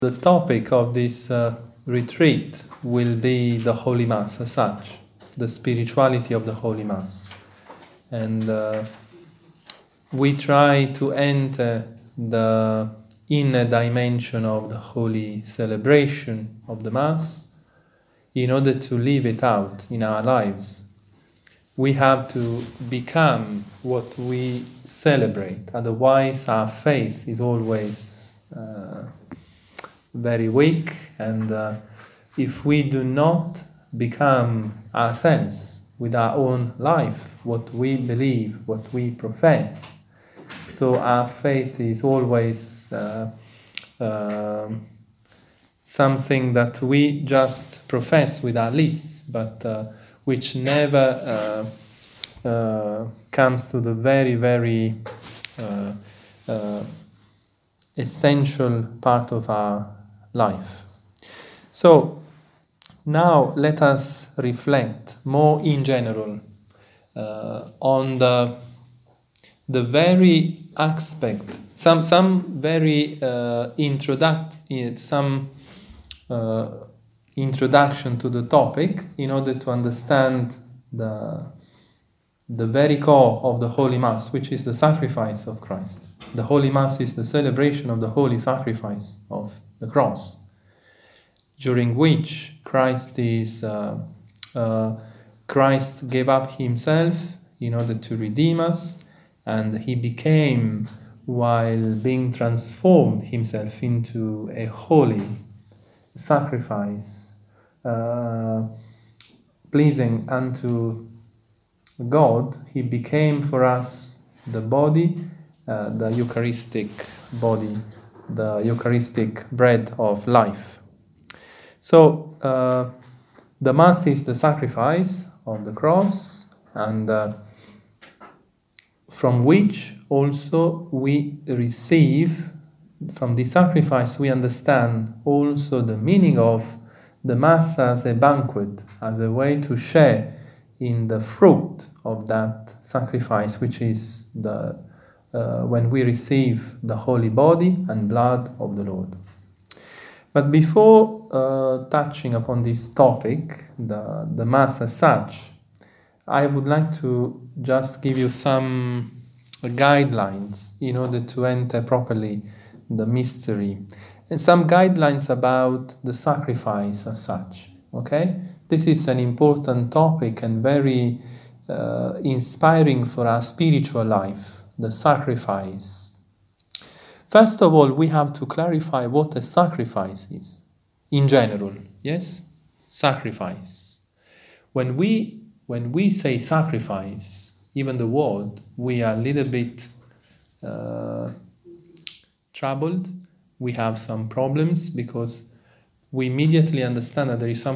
The topic of this retreat will be the Holy Mass as such, the spirituality of the Holy Mass. And we try to enter the inner dimension of the holy celebration of the Mass in order to live it out in our lives. We have to become what we celebrate, otherwise our faith is always very weak, and if we do not become ourselves with our own life, what we believe, what we profess, so our faith is always something that we just profess with our lips, but which never comes to the very, very essential part of our life. So now let us reflect more in general on the very aspect, some very introduction to the topic in order to understand the very core of the Holy Mass, which is the sacrifice of Christ. The Holy Mass is the celebration of the holy sacrifice of the cross, during which Christ gave up himself in order to redeem us, and he became, while being transformed himself into a holy sacrifice, pleasing unto God, he became for us the body, the Eucharistic body, the Eucharistic bread of life. So the Mass is the sacrifice of the cross, and from which also we receive, from the sacrifice we understand also the meaning of the Mass as a banquet, as a way to share in the fruit of that sacrifice, which is when we receive the holy body and blood of the Lord. But before touching upon this topic, the Mass as such, I would like to just give you some guidelines in order to enter properly the mystery, and some guidelines about the sacrifice as such. Okay? This is an important topic and very inspiring for our spiritual life, the sacrifice. First of all, we have to clarify what a sacrifice is, in general. Yes? Sacrifice. When we say sacrifice, even the word, we are a little bit troubled. We have some problems because we immediately understand that there is some